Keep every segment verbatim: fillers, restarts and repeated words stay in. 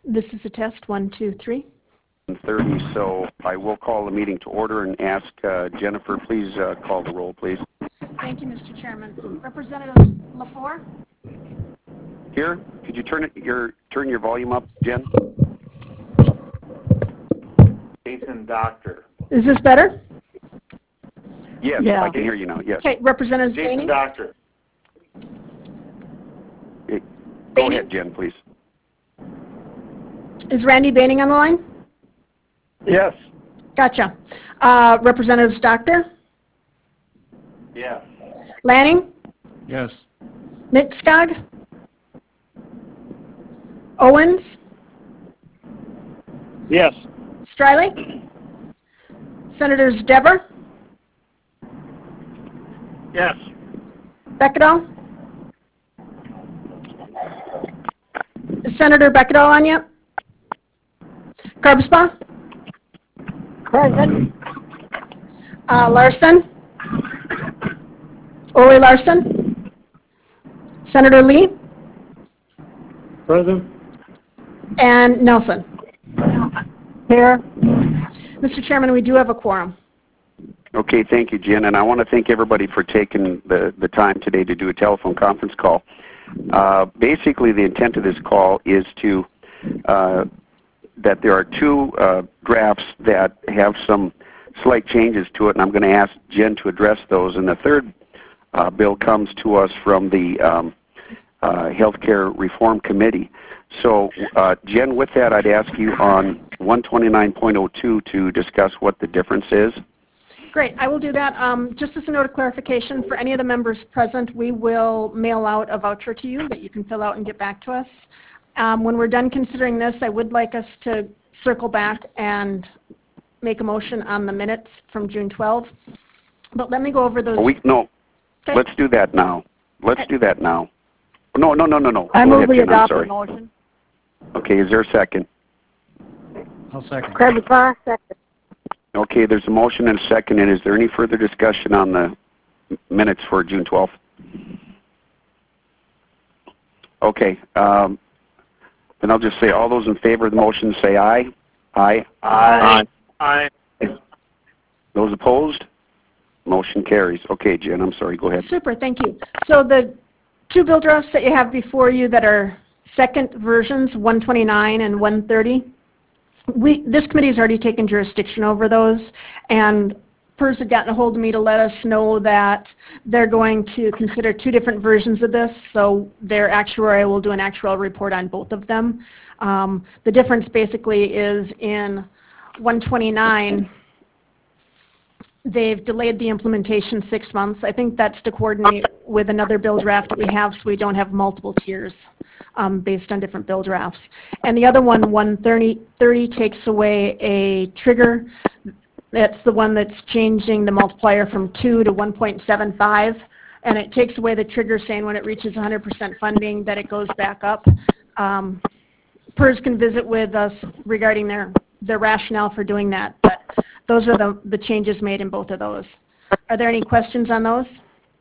This is a test. One, two, three. thirty, so I will call the meeting to order and ask uh, Jennifer, please uh, call the roll, please. Thank you, Mister Chairman. Representative LaFour? Here, could you turn it, your turn your volume up, Jen? Jason Doctor. Is this better? Yes, Yeah. I can hear you now. Yes. Okay, Representative Jason Zaney? Doctor. Okay. Go Baining? ahead, Jen, please. Is Randy Baining on the line? Yes. Gotcha. Uh, Representatives Doctor? Yes. Lanning? Yes. Mitskog? Owens? Yes. Striley? Senators Dever? Yes. Beckedahl? Is Senator Beckedahl on yet? Karbsbaugh? Present. Uh, Larson? Ole Larson? Senator Lee? Present. And Nelson? Here. Mister Chairman, we do have a quorum. Okay, thank you, Jen, and I want to thank everybody for taking the, the time today to do a telephone conference call. Uh, basically, the intent of this call is to uh, that there are two uh, drafts that have some slight changes to it, and I'm going to ask Jen to address those. And the third uh, bill comes to us from the um, uh, Healthcare Reform Committee. So, uh, Jen, with that, I'd ask you on one twenty-nine point oh two to discuss what the difference is. Great, I will do that. Um, just as a note of clarification, for any of the members present, we will mail out a voucher to you that you can fill out and get back to us. Um, when we're done considering this, I would like us to circle back and make a motion on the minutes from June twelfth. But let me go over those. Oh, we, no, Okay. let's do that now. Let's do that now. No, no, no, no, no. I Go move ahead, we Jen, I'm adopt the sorry. motion. Okay, is there a second? I'll second. Krebs-Barr, second. Okay, there's a motion and a second, and is there any further discussion on the minutes for June twelfth? Okay, um, then I'll just say all those in favor of the motion say aye. Aye. Aye. Aye. Those opposed? Motion carries. Okay, Jen, I'm sorry, go ahead. Super, thank you. So the two bill drafts that you have before you that are second versions, one twenty-nine and one thirty, we, this committee has already taken jurisdiction over those, and P E R S had gotten a hold of me to let us know that they're going to consider two different versions of this, so their actuary will do an actual report on both of them. Um, the difference basically is in one twenty-nine, they've delayed the implementation six months. I think that's to coordinate with another bill draft that we have so we don't have multiple tiers um, based on different bill drafts. And the other one, one thirty, takes away a trigger. That's the one that's changing the multiplier from two to one point seven five. And it takes away the trigger saying when it reaches one hundred percent funding that it goes back up. Um, P E R S can visit with us regarding their, their rationale for doing that, but those are the, the changes made in both of those. Are there any questions on those?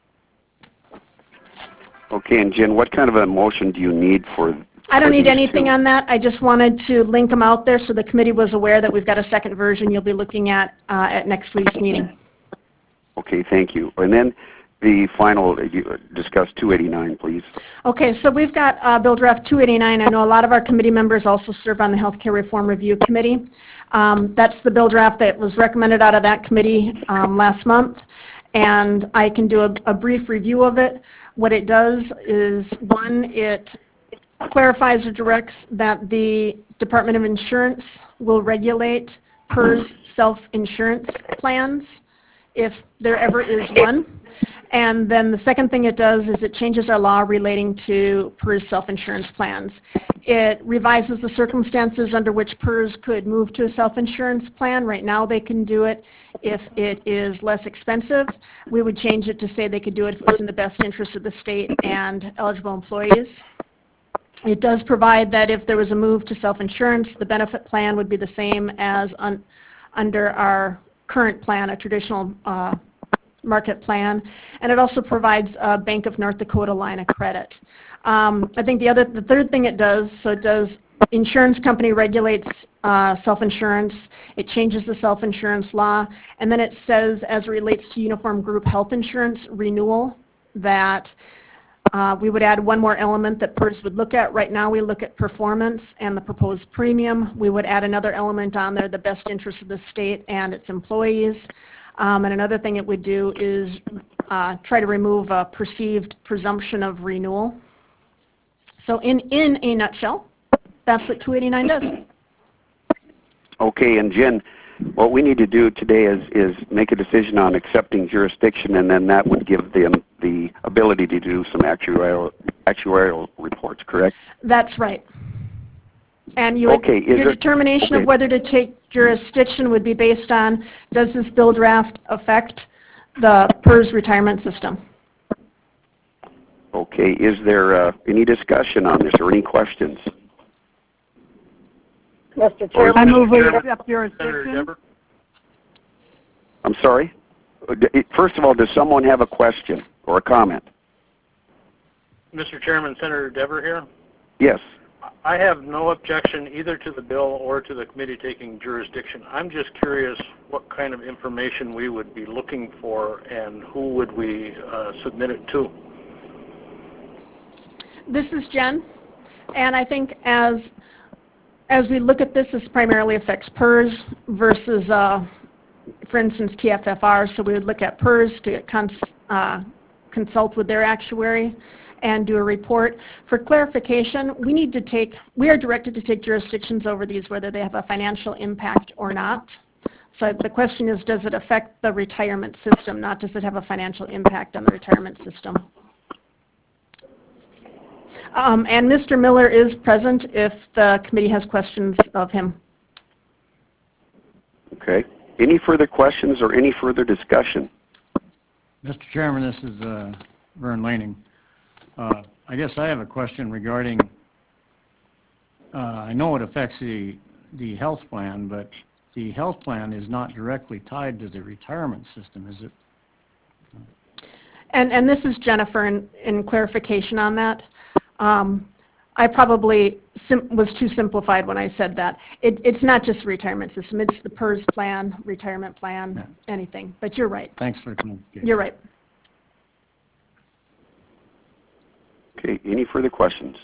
Okay, and Jen, what kind of a motion do you need for I don't for need these anything two? on that. I just wanted to link them out there so the committee was aware that we've got a second version you'll be looking at uh, at next week's meeting. Okay, thank you. And then the final, you discuss two eighty-nine, please. Okay, so we've got uh, Bill Draft two eighty-nine. I know a lot of our committee members also serve on the Healthcare Reform Review Committee. Um, that's the bill draft that was recommended out of that committee um, last month, and I can do a, a brief review of it. What it does is, one, it clarifies or directs that the Department of Insurance will regulate P E R S self-insurance plans if there ever is one. And then the second thing it does is it changes our law relating to P E R S self-insurance plans. It revises the circumstances under which P E R S could move to a self-insurance plan. Right now they can do it if it is less expensive. We would change it to say they could do it if it was in the best interest of the state and eligible employees. It does provide that if there was a move to self-insurance, the benefit plan would be the same as un under our current plan, a traditional uh, market plan, and it also provides a Bank of North Dakota line of credit. Um, I think the other, the third thing it does, so it does insurance company regulates uh, self-insurance. It changes the self-insurance law. And then it says, as it relates to uniform group health insurance renewal, that uh, we would add one more element that PERS would look at. Right now we look at performance and the proposed premium. We would add another element on there, the best interest of the state and its employees. Um, and another thing it would do is uh, try to remove a perceived presumption of renewal. So in, in a nutshell, that's what two eighty-nine does. Okay, and Jen, what we need to do today is, is make a decision on accepting jurisdiction, and then that would give them the ability to do some actuarial, actuarial reports, correct? That's right. And you would, Okay, is your there- determination okay. of whether to take jurisdiction would be based on, does this bill draft affect the PERS retirement system? Okay, is there uh, any discussion on this or any questions? Mister Or- Chairman, I move we Chairman, accept Senator jurisdiction. Dever? I'm sorry? Uh, d- First of all, does someone have a question or a comment? Mister Chairman, Senator Dever here. Yes. I have no objection either to the bill or to the committee taking jurisdiction. I'm just curious what kind of information we would be looking for and who would we uh, submit it to. This is Jen, and I think as as we look at this, this primarily affects PERS versus, uh, for instance, T F F R. So we would look at PERS to cons uh, consult with their actuary and do a report. For clarification, we need to take, we are directed to take jurisdictions over these whether they have a financial impact or not. So the question is, does it affect the retirement system, not does it have a financial impact on the retirement system? Um, and Mister Miller is present if the committee has questions of him. Okay. Any further questions or any further discussion? Mister Chairman, this is uh, Vern Laning. Uh, I guess I have a question regarding, uh, I know it affects the, the health plan, but the health plan is not directly tied to the retirement system, is it? And, and this is Jennifer in, in clarification on that. Um, I probably sim was too simplified when I said that. It, it's not just the retirement system, it's the PERS plan, retirement plan, Yeah. anything. But you're right. Thanks for the clarification. You're right. Okay. Any further questions?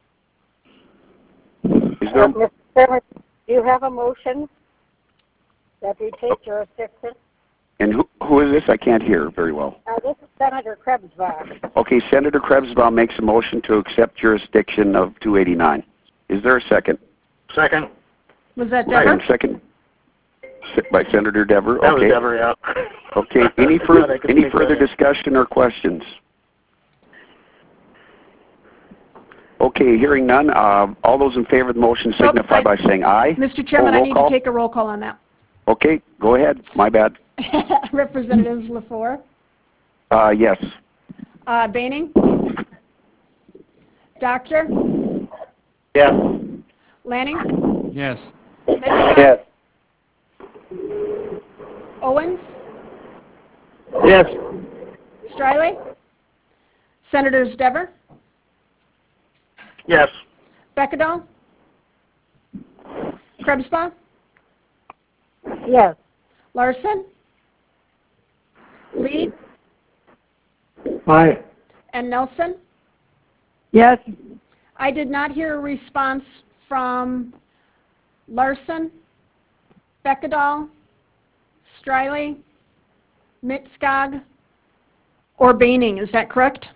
Is Uh, there? Mister Chairman, do you have a motion that we take jurisdiction? And who, who is this? I can't hear very well. Uh, this is Senator Krebsbach. Okay, Senator Krebsbaum makes a motion to accept jurisdiction of two eighty-nine. Is there a second? Second. Was that And Deborah? second se- by Senator Dever. That was Okay. Dever, yeah. Okay. Any Glad I further could any speak further earlier. discussion or questions? Okay, hearing none. Uh, all those in favor of the motion signify I- by saying aye. Mister Chairman, Oh, I roll need call? to take a roll call on that. Okay, go ahead. My bad. Representatives LaFleur, Uh, yes. uh, Baining, Doctor, Yes. Lanning, Yes. Mitchell, Owens, Yes. Striley, Senators Dever, Yes. Bekadal, Krebsbaum, Yes. Larson, Lee, Aye. and Nelson. Yes. I did not hear a response from Larson, Bekadal, Striley, Mitskog, or Baining. Is that correct?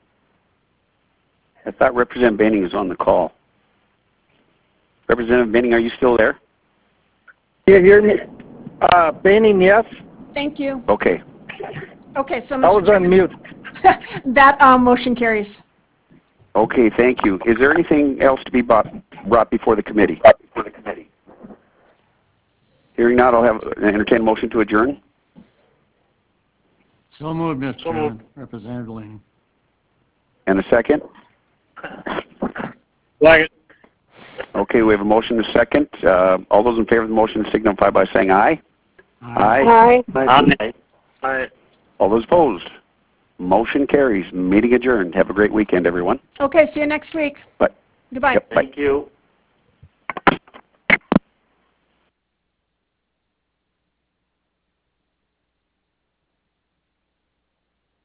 I thought Representative Benning is on the call. Representative Benning, are you still there? You hear me? Uh, Baining, yes. Thank you. Okay. Okay, so I Mister was on mute. that um, motion carries. Okay, thank you. Is there anything else to be brought, brought before the committee? Before the committee. Hearing not, I'll have an entertained motion to adjourn. So moved, Mister So Chairman. moved. Representative Laning. And a second? Like it. Okay, we have a motion and a second. Uh, all those in favor of the motion signify by saying aye. Aye. Aye. Aye. Aye. All those opposed? Motion carries. Meeting adjourned. Have a great weekend, everyone. Okay, see you next week. Bye. Goodbye. Yep, bye. Thank you.